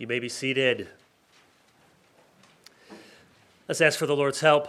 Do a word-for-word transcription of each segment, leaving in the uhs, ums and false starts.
You may be seated. Let's ask for the Lord's help.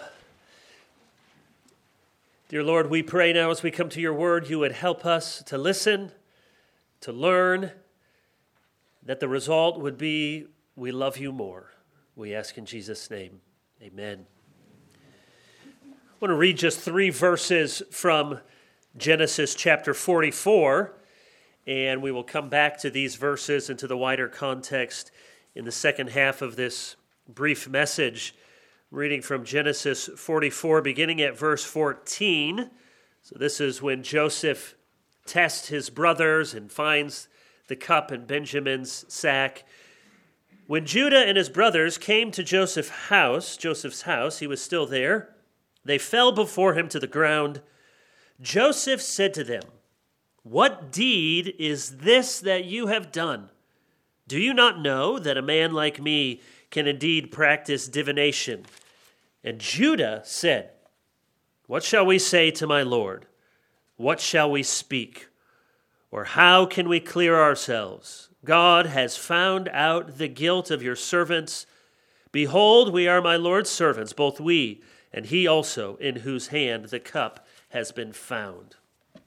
Dear Lord, we pray now as we come to your word, you would help us to listen, to learn, that the result would be we love you more. We ask in Jesus' name, amen. I want to read just three verses from Genesis chapter forty-four, and we will come back to these verses and to the wider context in the second half of this brief message. Reading from Genesis forty-four, beginning at verse fourteen. So this is when Joseph tests his brothers and finds the cup in Benjamin's sack. When Judah and his brothers came to Joseph's house, Joseph's house, he was still there. They fell before him to the ground. Joseph said to them, "What deed is this that you have done? Do you not know that a man like me can indeed practice divination?" And Judah said, "What shall we say to my Lord? What shall we speak? Or how can we clear ourselves? God has found out the guilt of your servants. Behold, we are my Lord's servants, both we and he also, in whose hand the cup has been found."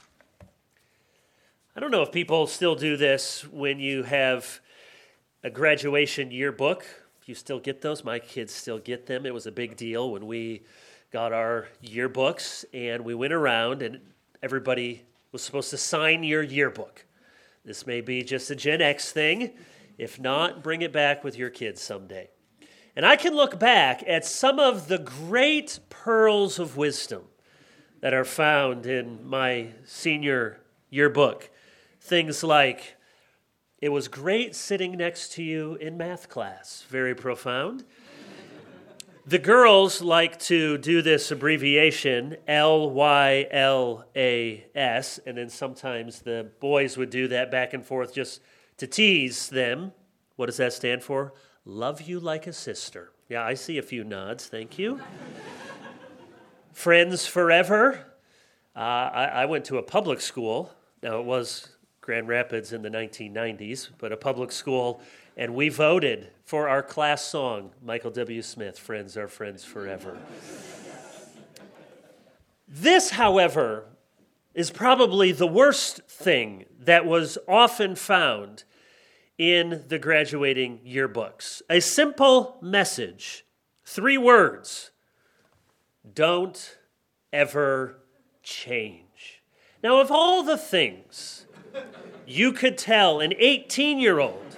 I don't know if people still do this when you have a graduation yearbook. You still get those? My kids still get them. It was a big deal when we got our yearbooks and we went around and everybody was supposed to sign your yearbook. This may be just a Gen X thing. If not, bring it back with your kids someday. And I can look back at some of the great pearls of wisdom that are found in my senior yearbook. Things like, "It was great sitting next to you in math class." Very profound. The girls like to do this abbreviation, L Y L A S, and then sometimes the boys would do that back and forth just to tease them. What does that stand for? Love you like a sister. Yeah, I see a few nods. Thank you. Friends forever. Uh, I, I went to a public school. Now, it was Grand Rapids in the nineteen nineties, but a public school, and we voted for our class song, Michael W. Smith, "Friends Are Friends Forever." This, however, is probably the worst thing that was often found in the graduating yearbooks. A simple message, three words: don't ever change. Now, of all the things you could tell an eighteen-year-old,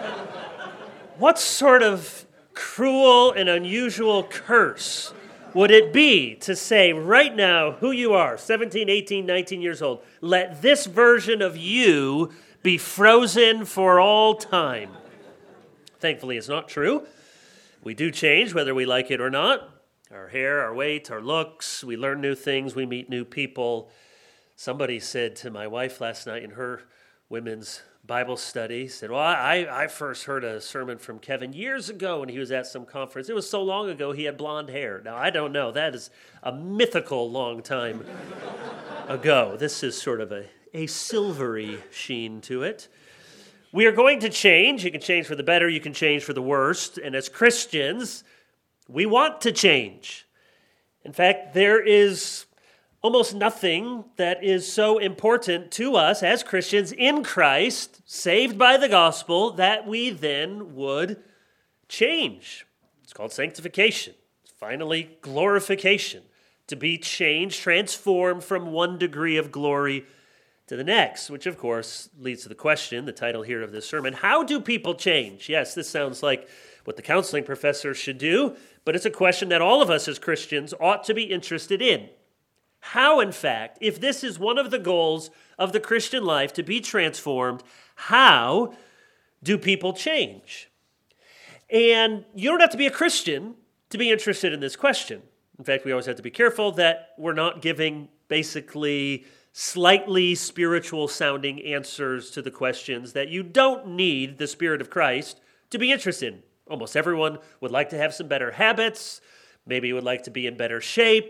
what sort of cruel and unusual curse would it be to say right now who you are, seventeen, eighteen, nineteen years old, let this version of you be frozen for all time? Thankfully, it's not true. We do change whether we like it or not. Our hair, our weight, our looks, we learn new things, we meet new people. Somebody said to my wife last night in her women's Bible study, said, "Well, I, I first heard a sermon from Kevin years ago when he was at some conference. It was so long ago he had blonde hair." Now, I don't know. That is a mythical long time ago. This is sort of a, a silvery sheen to it. We are going to change. You can change for the better. You can change for the worst. And as Christians, we want to change. In fact, there is almost nothing that is so important to us as Christians in Christ, saved by the gospel, that we then would change. It's called sanctification. It's finally glorification. To be changed, transformed from one degree of glory to the next, which of course leads to the question, the title here of this sermon: how do people change? Yes, this sounds like what the counseling professor should do, but it's a question that all of us as Christians ought to be interested in. How, in fact, if this is one of the goals of the Christian life, to be transformed, how do people change? And you don't have to be a Christian to be interested in this question. In fact, we always have to be careful that we're not giving basically slightly spiritual sounding answers to the questions that you don't need the Spirit of Christ to be interested in. Almost everyone would like to have some better habits, maybe would like to be in better shape,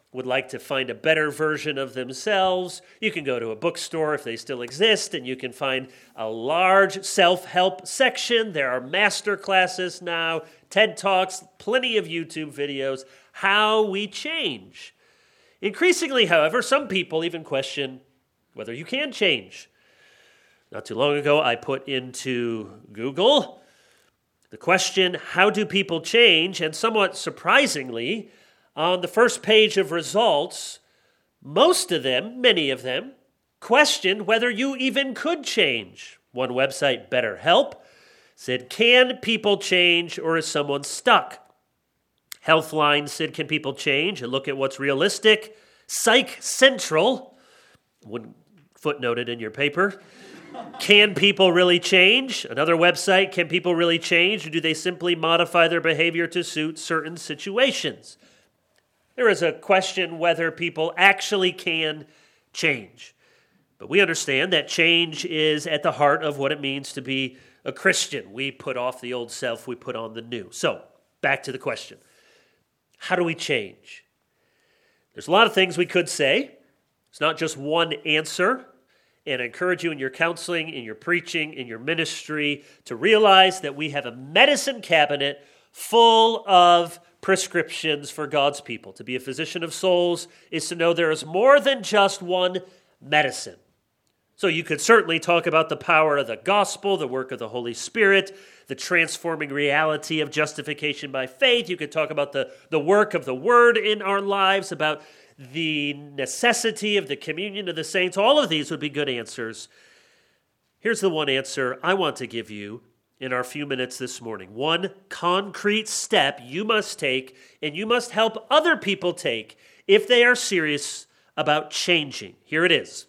would like to find a better version of themselves, you can go to a bookstore if they still exist, and you can find a large self-help section. There are master classes now, TED Talks, plenty of YouTube videos, how we change. Increasingly, however, some people even question whether you can change. Not too long ago, I put into Google the question, how do people change? And somewhat surprisingly, on the first page of results, most of them, many of them, questioned whether you even could change. One website, BetterHelp, said, can people change or is someone stuck? Healthline said, can people change? And look at what's realistic. Psych Central, one footnoted in your paper, can people really change? Another website, can people really change? Or do they simply modify their behavior to suit certain situations? There is a question whether people actually can change. But we understand that change is at the heart of what it means to be a Christian. We put off the old self, we put on the new. So, back to the question. How do we change? There's a lot of things we could say. It's not just one answer. And I encourage you in your counseling, in your preaching, in your ministry to realize that we have a medicine cabinet full of prescriptions for God's people. To be a physician of souls is to know there is more than just one medicine. So you could certainly talk about the power of the gospel, the work of the Holy Spirit, the transforming reality of justification by faith. You could talk about the, the work of the Word in our lives, about the necessity of the communion of the saints. All of these would be good answers. Here's the one answer I want to give you in our few minutes this morning. One concrete step you must take, and you must help other people take if they are serious about changing. Here it is.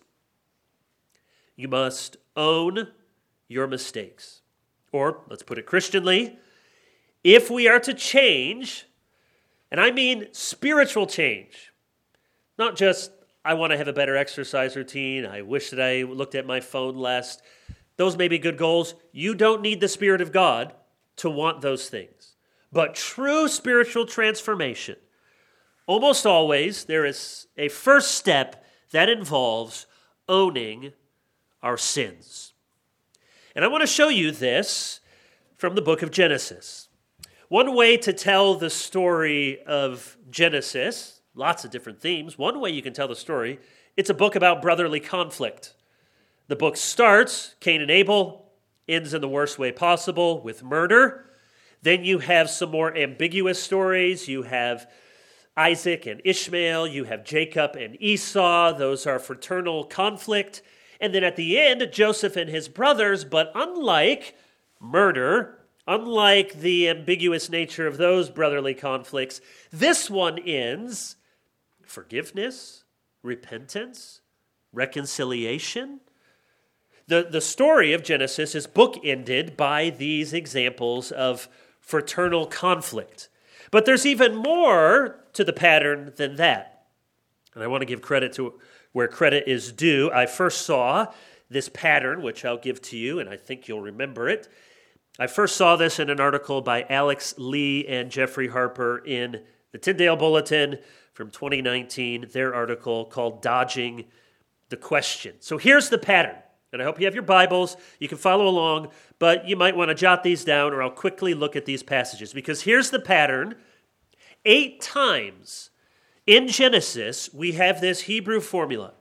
You must own your mistakes. Or, let's put it Christianly, if we are to change, and I mean spiritual change, not just, I want to have a better exercise routine, I wish that I looked at my phone less. Those may be good goals. You don't need the Spirit of God to want those things. But true spiritual transformation, almost always there is a first step that involves owning our sins. And I want to show you this from the book of Genesis. One way to tell the story of Genesis, lots of different themes, one way you can tell the story, it's a book about brotherly conflict. The book starts, Cain and Abel, ends in the worst way possible with murder. Then you have some more ambiguous stories. You have Isaac and Ishmael. You have Jacob and Esau. Those are fraternal conflict. And then at the end, Joseph and his brothers. But unlike murder, unlike the ambiguous nature of those brotherly conflicts, this one ends forgiveness, repentance, reconciliation. The, the story of Genesis is bookended by these examples of fraternal conflict. But there's even more to the pattern than that. And I want to give credit to where credit is due. I first saw this pattern, which I'll give to you, and I think you'll remember it. I first saw this in an article by Alex Lee and Jeffrey Harper in the Tyndale Bulletin from twenty nineteen, their article called Dodging the Question. So here's the pattern. And I hope you have your Bibles. You can follow along, but you might want to jot these down, or I'll quickly look at these passages. Because here's the pattern. Eight times in Genesis, we have this Hebrew formula,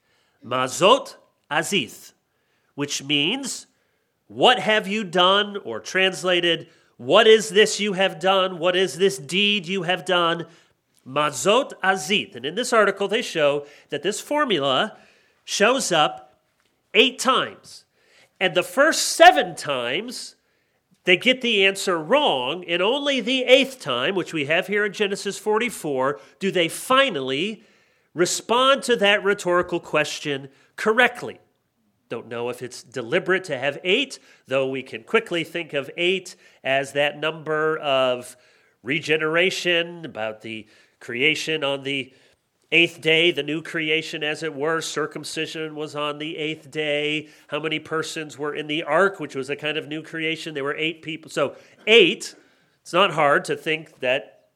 mazot azith, which means, what have you done? Or translated, what is this you have done? What is this deed you have done? Mazot azith. And in this article, they show that this formula shows up eight times. And the first seven times, they get the answer wrong. And only the eighth time, which we have here in Genesis forty-four, do they finally respond to that rhetorical question correctly. Don't know if it's deliberate to have eight, though we can quickly think of eight as that number of regeneration, about the creation on the eighth day, the new creation, as it were. Circumcision was on the eighth day. How many persons were in the ark, which was a kind of new creation? There were eight people. So eight, it's not hard to think that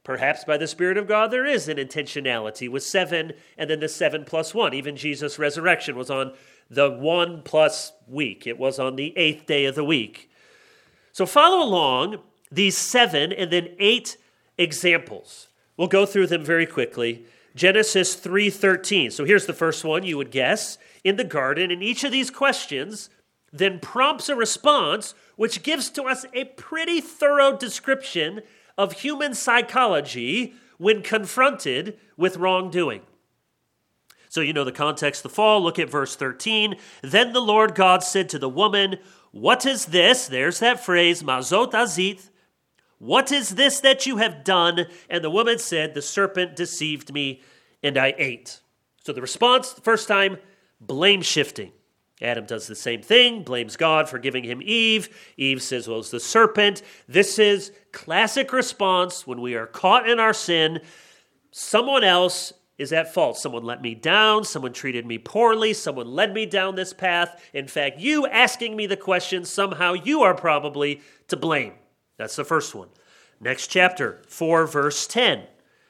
Perhaps by the Spirit of God there is an intentionality with seven and then the seven plus one. Even Jesus' resurrection was on the one plus week. It was on the eighth day of the week. So follow along these seven and then eight examples. We'll go through them very quickly. Genesis three thirteen. So here's the first one you would guess. In the garden, and each of these questions then prompts a response which gives to us a pretty thorough description of human psychology when confronted with wrongdoing. So you know the context of the fall. Look at verse thirteen. Then the Lord God said to the woman, "What is this?" There's that phrase, mazot azit. "What is this that you have done?" And the woman said, "The serpent deceived me, and I ate." So the response, the first time, blame shifting. Adam does the same thing, blames God for giving him Eve. Eve says, well, it's the serpent. This is classic response when we are caught in our sin. Someone else is at fault. Someone let me down. Someone treated me poorly. Someone led me down this path. In fact, you asking me the question, somehow you are probably to blame. That's the first one. Next chapter, four, verse ten.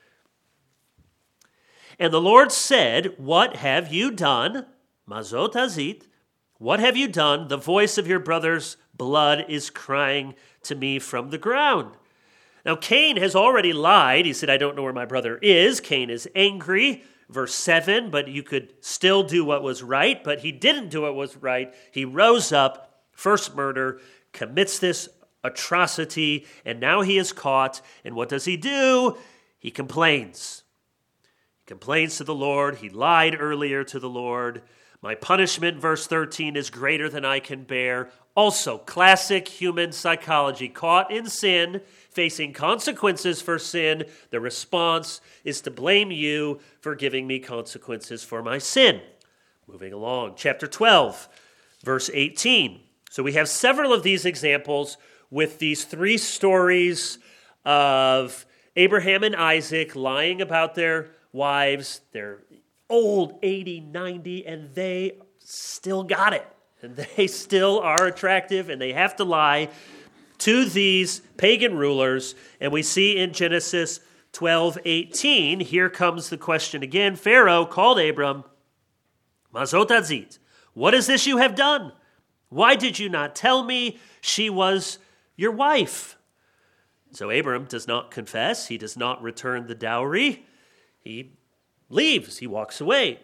And the Lord said, "What have you done?" Mazot azit. "What have you done? The voice of your brother's blood is crying to me from the ground." Now, Cain has already lied. He said, "I don't know where my brother is." Cain is angry. Verse seven, but you could still do what was right, but he didn't do what was right. He rose up, first murder, commits this atrocity, and now he is caught. And what does he do? He complains. He complains to the Lord. He lied earlier to the Lord. My punishment, verse thirteen, is greater than I can bear. Also, classic human psychology. Caught in sin, facing consequences for sin, the response is to blame you for giving me consequences for my sin. Moving along, chapter twelve, verse eighteen. So we have several of these examples with these three stories of Abraham and Isaac lying about their wives, their old, eighty, ninety, and they still got it. And they still are attractive, and they have to lie to these pagan rulers. And we see in Genesis twelve eighteen, here comes the question again. Pharaoh called Abram, "Mazot azit, what is this you have done? Why did you not tell me she was your wife?" So Abram does not confess. He does not return the dowry. He leaves. He walks away.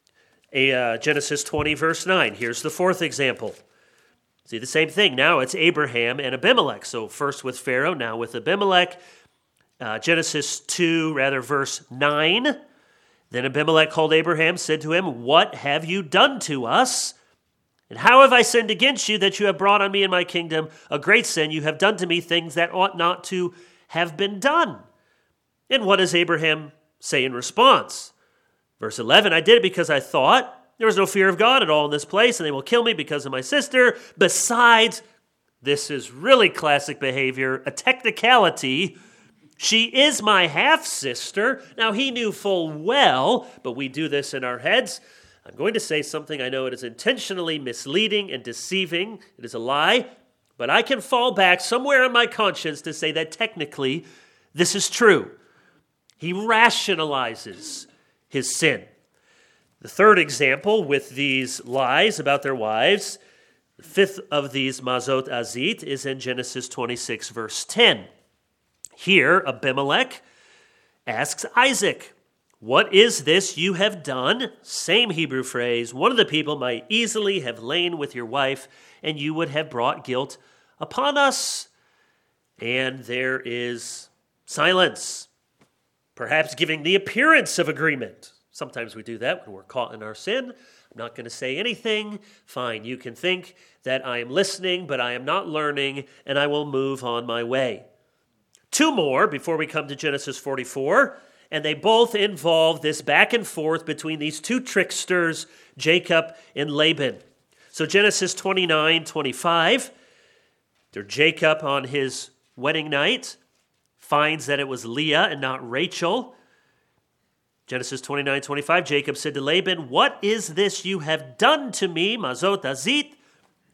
A, uh, Genesis twenty, verse nine. Here's the fourth example. See the same thing. Now it's Abraham and Abimelech. So first with Pharaoh, now with Abimelech. Uh, Genesis two, rather, verse nine. Then Abimelech called Abraham, said to him, "What have you done to us? And how have I sinned against you that you have brought on me and my kingdom a great sin? You have done to me things that ought not to have been done." And what does Abraham say in response? Verse eleven, "I did it because I thought there was no fear of God at all in this place, and they will kill me because of my sister. Besides," this is really classic behavior, a technicality, "she is my half-sister." Now, he knew full well, but we do this in our heads. I'm going to say something I know it is intentionally misleading and deceiving. It is a lie, but I can fall back somewhere in my conscience to say that technically this is true. He rationalizes his sin. The third example with these lies about their wives, the fifth of these mazot azit, is in Genesis twenty-six, verse ten. Here, Abimelech asks Isaac, "What is this you have done?" Same Hebrew phrase. "One of the people might easily have lain with your wife, and you would have brought guilt upon us." And there is silence, perhaps giving the appearance of agreement. Sometimes we do that when we're caught in our sin. I'm not going to say anything. Fine, you can think that I am listening, but I am not learning, and I will move on my way. Two more before we come to Genesis forty-four, and they both involve this back and forth between these two tricksters, Jacob and Laban. So Genesis twenty-nine twenty-five, there Jacob on his wedding night finds that it was Leah and not Rachel. Genesis twenty-nine twenty-five, Jacob said to Laban, "What is this you have done to me, mazot azit?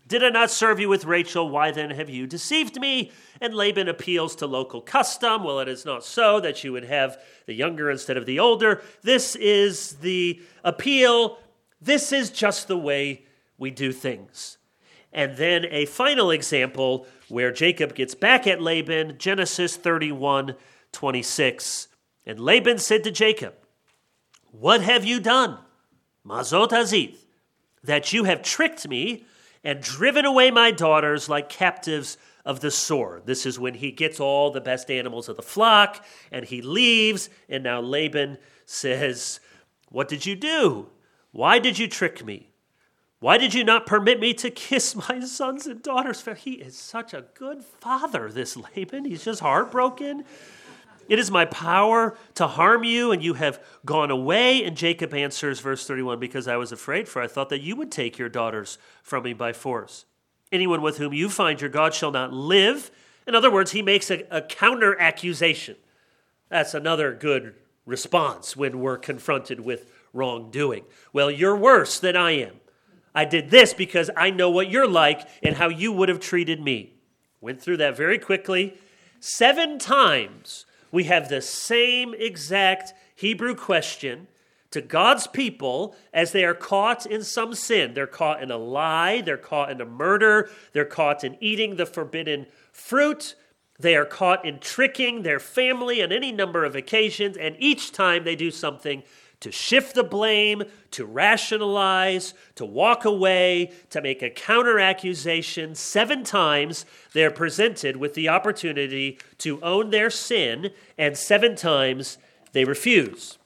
Did I not serve you with Rachel? Why then have you deceived me? And Laban appeals to local custom. Well, it is not so that you would have the younger instead of the older. This is the appeal. This is just the way we do things. And then a final example where Jacob gets back at Laban, Genesis thirty-one twenty-six. And Laban said to Jacob, "What have you done, Mazot Azith, that you have tricked me and driven away my daughters like captives of the sword?" This is when he gets all the best animals of the flock and he leaves. And now Laban says, "What did you do? Why did you trick me? Why did you not permit me to kiss my sons and daughters?" He is such a good father, this Laban. He's just heartbroken. "It is my power to harm you, and you have gone away." And Jacob answers, verse thirty-one, "Because I was afraid, for I thought that you would take your daughters from me by force. Anyone with whom you find your God shall not live." In other words, he makes a, a counter accusation. That's another good response when we're confronted with wrongdoing. "Well, you're worse than I am. I did this because I know what you're like and how you would have treated me." Went through that very quickly. Seven times we have the same exact Hebrew question to God's people as they are caught in some sin. They're caught in a lie. They're caught in a murder. They're caught in eating the forbidden fruit. They are caught in tricking their family on any number of occasions. And each time they do something to shift the blame, to rationalize, to walk away, to make a counter accusation. Seven times they're presented with the opportunity to own their sin, and seven times they refuse.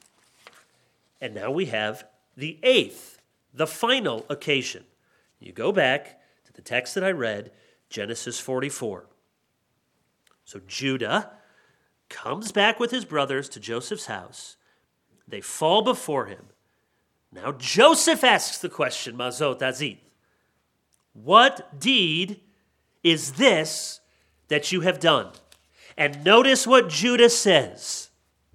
And now we have the eighth, the final occasion. You go back to the text that I read, Genesis forty-four. So Judah comes back with his brothers to Joseph's house. They fall before him. Now Joseph asks the question, Mazot Azith, "What deed is this that you have done?" And notice what Judah says.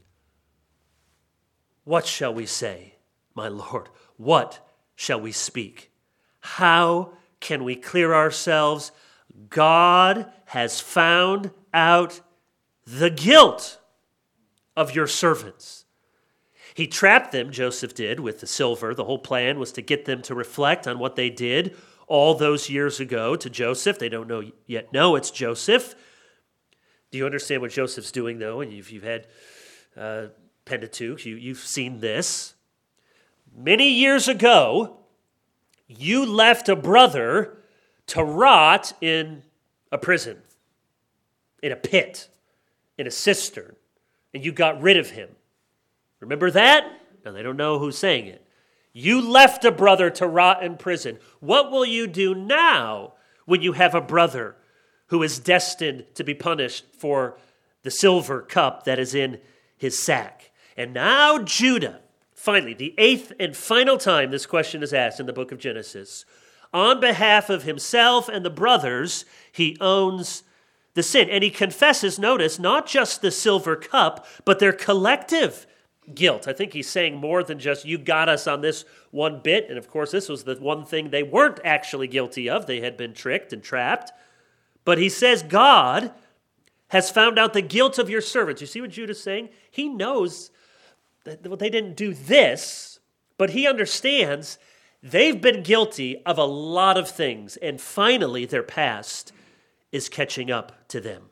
"What shall we say, my Lord? What shall we speak? How can we clear ourselves? God has found out the guilt of your servants." He trapped them, Joseph did, with the silver. The whole plan was to get them to reflect on what they did all those years ago to Joseph. They don't know yet know it's Joseph. Do you understand what Joseph's doing, though? And if you've had uh, Pentateuch, you, you've seen this. Many years ago, you left a brother to rot in a prison, in a pit, in a cistern, and you got rid of him. Remember that? Now, they don't know who's saying it. You left a brother to rot in prison. What will you do now when you have a brother who is destined to be punished for the silver cup that is in his sack? And now Judah, finally, the eighth and final time this question is asked in the book of Genesis, on behalf of himself and the brothers, he owns the sin. And he confesses, notice, not just the silver cup, but their collective guilt. I think he's saying more than just, you got us on this one bit. And of course, this was the one thing they weren't actually guilty of. They had been tricked and trapped. But he says, God has found out the guilt of your servants. You see what Judah's saying? He knows that they didn't do this, but he understands they've been guilty of a lot of things. And finally, their past is catching up to them.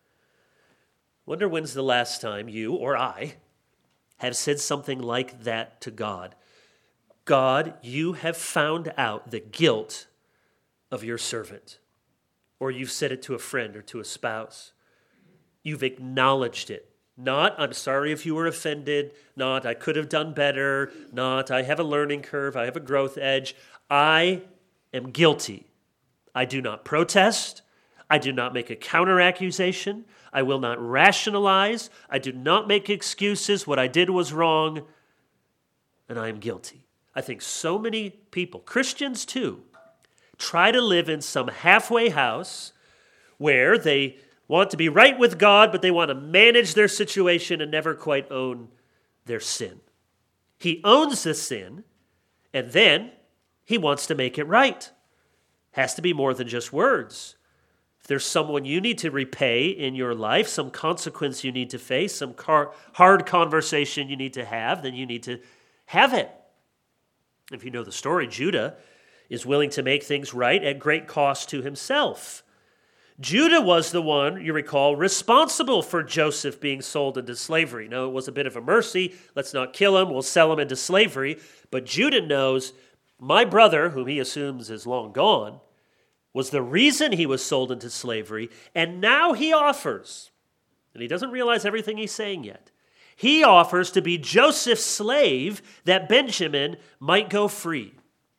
Wonder when's the last time you or I have said something like that to God. God, you have found out the guilt of your servant. Or you've said it to a friend or to a spouse. You've acknowledged it. Not, I'm sorry if you were offended. Not, I could have done better. Not, I have a learning curve. I have a growth edge. I am guilty. I do not protest. I do not make a counter accusation. I will not rationalize. I do not make excuses. What I did was wrong, and I am guilty. I think so many people, Christians too, try to live in some halfway house where they want to be right with God, but they want to manage their situation and never quite own their sin. He owns the sin, and then he wants to make it right. has to be more than just words. If there's someone you need to repay in your life, some consequence you need to face, some car- hard conversation you need to have, then you need to have it. If you know the story, Judah is willing to make things right at great cost to himself. Judah was the one, you recall, responsible for Joseph being sold into slavery. Now, it was a bit of a mercy. Let's not kill him. We'll sell him into slavery. But Judah knows my brother, whom he assumes is long gone, was the reason he was sold into slavery. And now he offers, and he doesn't realize everything he's saying yet, he offers to be Joseph's slave that Benjamin might go free.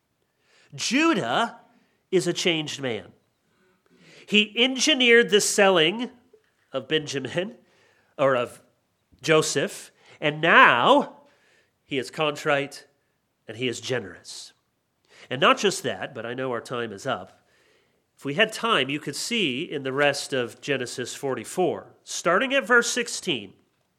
Judah is a changed man. He engineered the selling of Benjamin, or of Joseph, and now he is contrite and he is generous. And not just that, but I know our time is up. If we had time, you could see in the rest of Genesis forty-four, starting at verse sixteen,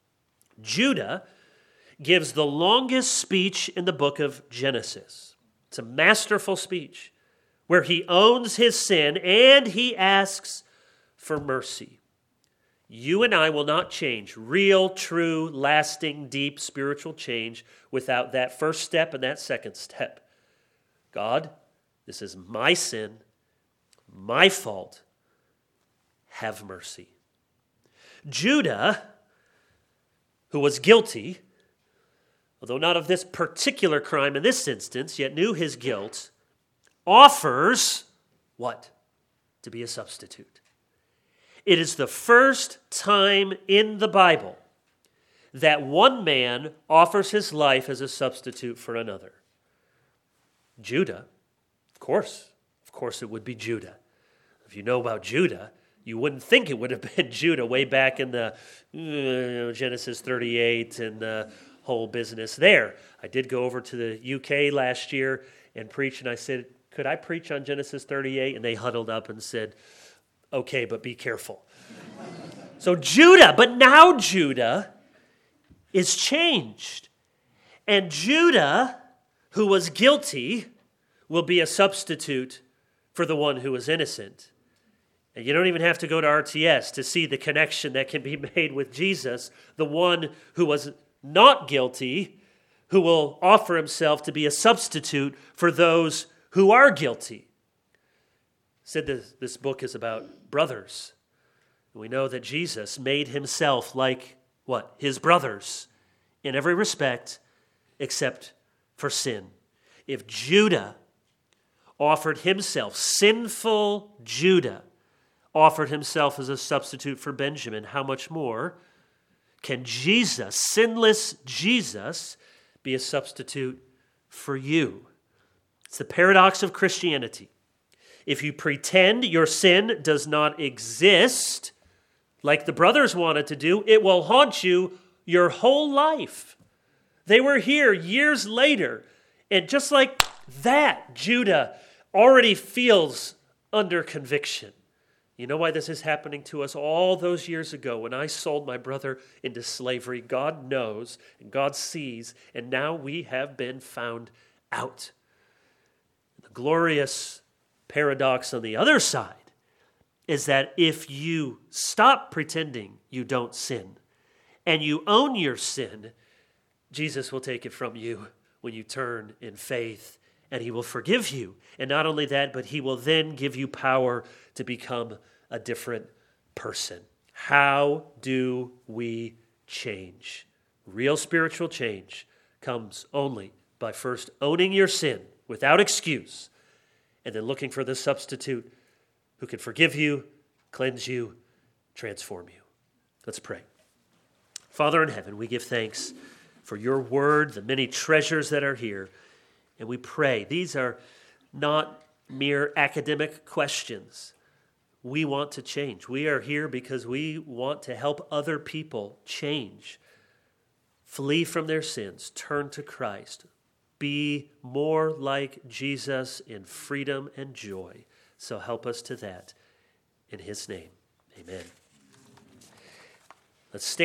Judah gives the longest speech in the book of Genesis. It's a masterful speech where he owns his sin and he asks for mercy. You and I will not change real, true, lasting, deep spiritual change without that first step and that second step. God, this is my sin, my fault. Have mercy. Judah, who was guilty, although not of this particular crime in this instance, yet knew his guilt, offers what? To be a substitute. It is the first time in the Bible that one man offers his life as a substitute for another. Judah, of course, of course it would be Judah. If you know about Judah, you wouldn't think it would have been Judah way back in the uh, Genesis thirty-eight and the whole business there. I did go over to the U K last year and preach, and I said, could I preach on Genesis thirty-eight? And they huddled up and said, okay, but be careful. So Judah, but now Judah is changed. And Judah, who was guilty, will be a substitute for the one who was innocent. And you don't even have to go to R T S to see the connection that can be made with Jesus, the one who was not guilty, who will offer himself to be a substitute for those who are guilty. Said this, this book is about brothers. We know that Jesus made himself like what? His brothers in every respect except for sin. If Judah offered himself, sinful Judah offered himself as a substitute for Benjamin, how much more can Jesus, sinless Jesus, be a substitute for you? It's the paradox of Christianity. If you pretend your sin does not exist, like the brothers wanted to do, it will haunt you your whole life. They were here years later, and just like that, Judah already feels under conviction. You know why this is happening to us all those years ago when I sold my brother into slavery? God knows and God sees, and now we have been found out. The glorious paradox on the other side is that if you stop pretending you don't sin and you own your sin, Jesus will take it from you when you turn in faith, and he will forgive you. And not only that, but he will then give you power to become a different person. How do we change? Real spiritual change comes only by first owning your sin without excuse, and then looking for the substitute who can forgive you, cleanse you, transform you. Let's pray. Father in heaven, we give thanks for your word, the many treasures that are here, and we pray. These are not mere academic questions. We want to change. We are here because we want to help other people change, flee from their sins, turn to Christ, be more like Jesus in freedom and joy. So help us to that. In his name, amen. Let's stand.